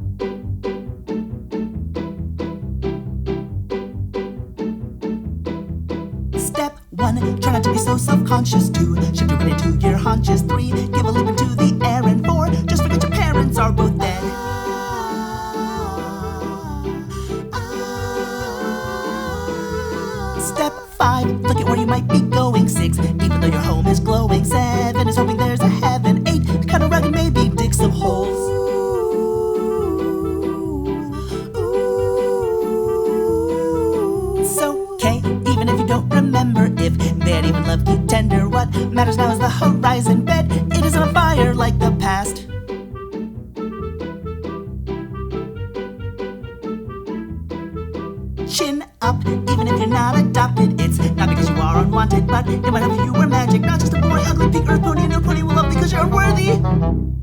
Step 1, try not to be so self-conscious. 2, shift your weight into your haunches. 3, give a leap into the air. And 4, just forget your parents are both dead. Step 5, look at where you might be going. 6, even though your home is glowing. 7 is hoping there's a heaven. 8, cut a rug and maybe dig some holes. So, okay, even if you don't remember if they'd even love you tender, what matters now is the horizon bed. It isn't on fire like the past. Chin up, even if you're not adopted. It's not because you are unwanted, but it might help if you were magic. Not just a boy, ugly pig, or a pony, and your pony will love because you're unworthy.